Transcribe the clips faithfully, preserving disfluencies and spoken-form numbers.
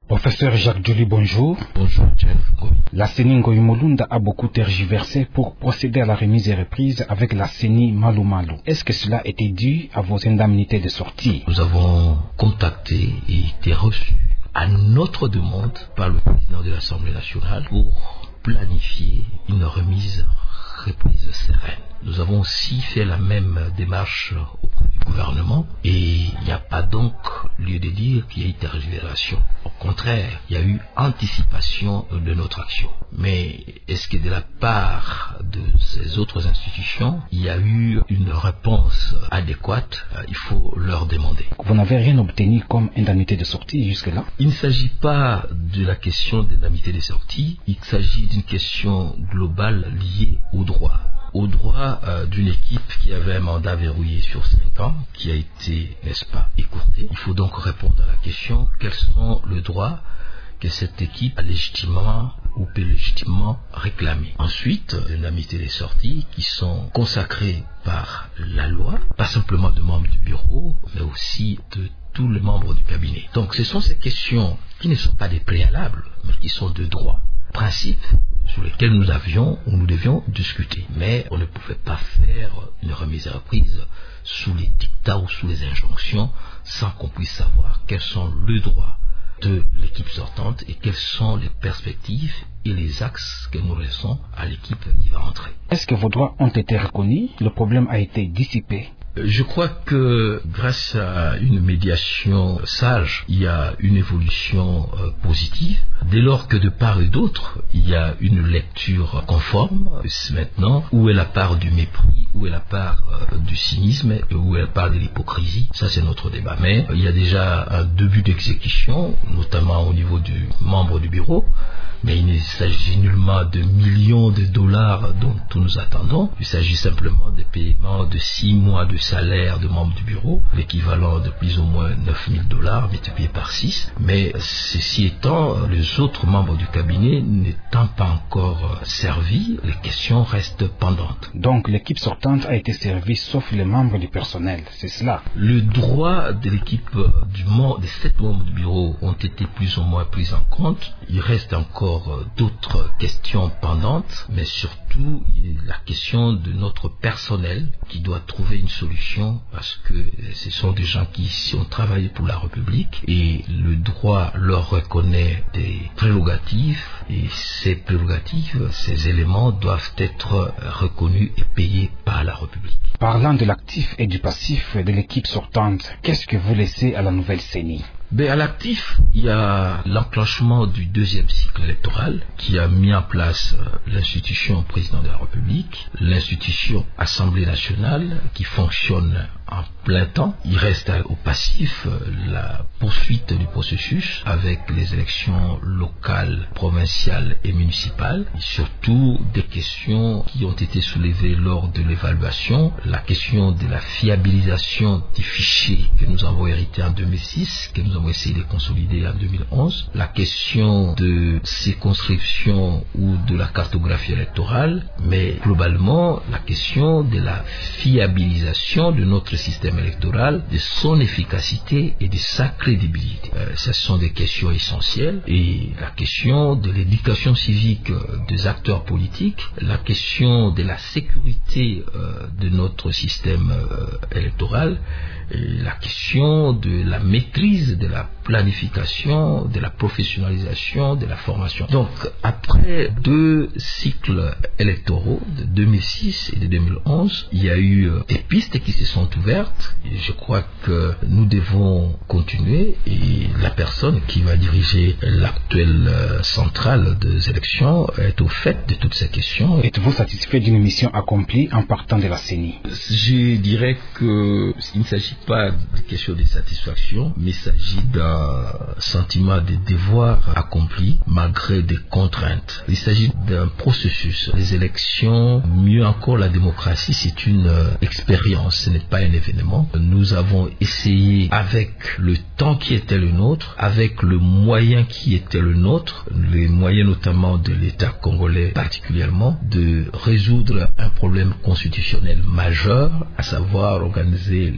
Professeur Jacques Djouli, bonjour. Bonjour, Jeff. La C E N I Ngoyi Molunda a beaucoup tergiversé pour procéder à la remise et reprise avec la C E N I Malou Malou. Est-ce que cela était dû à vos indemnités de sortie? Nous avons contacté et été reçus à notre demande par le président de l'Assemblée nationale pour planifier une remise reprise sereine. Nous avons aussi fait la même démarche auprès du gouvernement et il n'y a pas donc lieu de dire qu'il y a eu tergiversation. Au contraire, il y a eu anticipation de notre action. Mais est-ce que de la part de ces autres institutions, il y a eu une réponse adéquate? Il faut leur demander. Vous n'avez rien obtenu comme indemnité de sortie jusque-là? Il ne s'agit pas de la question d'indemnité de sortie, il s'agit d'une question globale liée au droit. Au droit euh, d'une équipe qui avait un mandat verrouillé sur cinq ans, qui a été, n'est-ce pas, écourté. Il faut donc répondre à la question, quels sont les droits que cette équipe a légitimement ou peut légitimement réclamer. Ensuite, les indemnités des sorties qui sont consacrées par la loi, pas simplement de membres du bureau, mais aussi de tous les membres du cabinet. Donc ce sont ces questions qui ne sont pas des préalables, mais qui sont de droit. Principe sur lesquels nous avions ou nous devions discuter. Mais on ne pouvait pas faire une remise et reprise sous les dictats ou sous les injonctions sans qu'on puisse savoir quels sont les droits de l'équipe sortante et quelles sont les perspectives et les axes que nous laissons à l'équipe qui va entrer. Est-ce que vos droits ont été reconnus? Le problème a été dissipé? Je crois que grâce à une médiation sage, il y a une évolution euh, positive. Dès lors que de part et d'autre, il y a une lecture conforme, maintenant, où est la part du mépris, où est la part euh, du cynisme, et où est la part de l'hypocrisie, ça c'est notre débat. Mais il y a déjà un début d'exécution, notamment au niveau du membre du bureau, mais il ne s'agit nullement de millions de dollars dont nous attendons. Il s'agit simplement de paiements de six mois de salaire de membres du bureau, l'équivalent de plus ou moins neuf mille dollars multiplié par six. Mais ceci étant, les autres membres du cabinet n'étant pas encore servis, les questions restent pendantes. Donc l'équipe sortante a été servie sauf les membres du personnel, c'est cela? Le droit de l'équipe du membre, des sept membres du bureau ont été plus ou moins pris en compte. Il reste encore d'autres questions pendantes, mais surtout la question de notre personnel qui doit trouver une solution parce que ce sont des gens qui ici ont travaillé pour la République et le droit leur reconnaît des prérogatives et ces prérogatives, ces éléments doivent être reconnus et payés par la République. Parlant de l'actif et du passif de l'équipe sortante, qu'est-ce que vous laissez à la nouvelle C E N I? Ben, à l'actif, il y a l'enclenchement du deuxième cycle électoral qui a mis en place euh, l'institution président de la République, l'institution Assemblée nationale qui fonctionne en plein temps. Il reste au passif euh, la poursuite du processus avec les élections locales, provinciales et municipales. Et surtout des questions qui ont été soulevées lors de l'évaluation. La question de la fiabilisation des fichiers que nous avons hérités en deux mille six, que nous avons essayé de consolider en deux mille onze. La question de circonscription ou de la cartographie électorale. Mais globalement, la question de la fiabilisation de notre système électoral, de son efficacité et de sa crédibilité. Euh, ce sont des questions essentielles et la question de l'éducation civique des acteurs politiques, la question de la sécurité euh, de notre système euh, électoral, et la question de la maîtrise de la planification, de la professionnalisation, de la formation. Donc, après deux cycles électoraux de deux mille six et de deux mille onze, il y a eu des pistes qui se sont ouvertes et je crois que nous devons continuer et la personne qui va diriger l'actuelle centrale des élections est au fait de toutes ces questions. Êtes-vous satisfait d'une mission accomplie en partant de la C E N I? Je dirais qu'il ne s'agit pas de question de satisfaction, mais il s'agit d'un sentiment de devoir accompli malgré des contraintes. Il s'agit d'un processus. Les élections, mieux encore la démocratie, c'est une euh, expérience, ce n'est pas un événement. Nous avons essayé avec le temps qui était le nôtre, avec le moyen qui était le nôtre, les moyens notamment de l'État congolais particulièrement, de résoudre un problème constitutionnel majeur, à savoir organiser les élections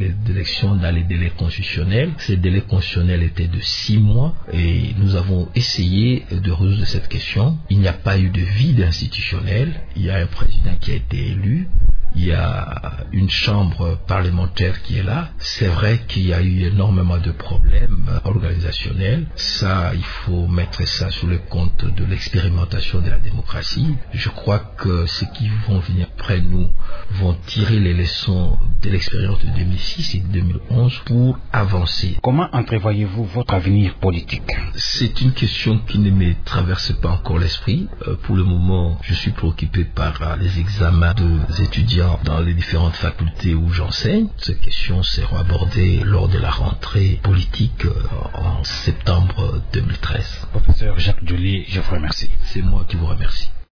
élections dans les délais constitutionnels. Ces délais constitutionnels étaient de six mois et nous avons essayé de résoudre cette question. Il n'y a pas eu de vide institutionnel. Il y a un président qui a été élu. Il y a une chambre parlementaire qui est là. C'est vrai qu'il y a eu énormément de problèmes organisationnels. Ça, il faut mettre ça sous le compte de l'expérimentation de la démocratie. Je crois que ceux qui vont venir après nous vont tirer les leçons de l'expérience de deux mille six et de deux mille onze pour avancer. Comment entrevoyez-vous votre avenir politique? C'est une question qui ne me traverse pas encore l'esprit. Euh, pour le moment, je suis préoccupé par euh, les examens des étudiants dans les différentes facultés où j'enseigne. Ces questions seront abordées lors de la rentrée politique euh, en septembre deux mille treize. Professeur Jacques Djoly, je vous remercie. C'est moi qui vous remercie.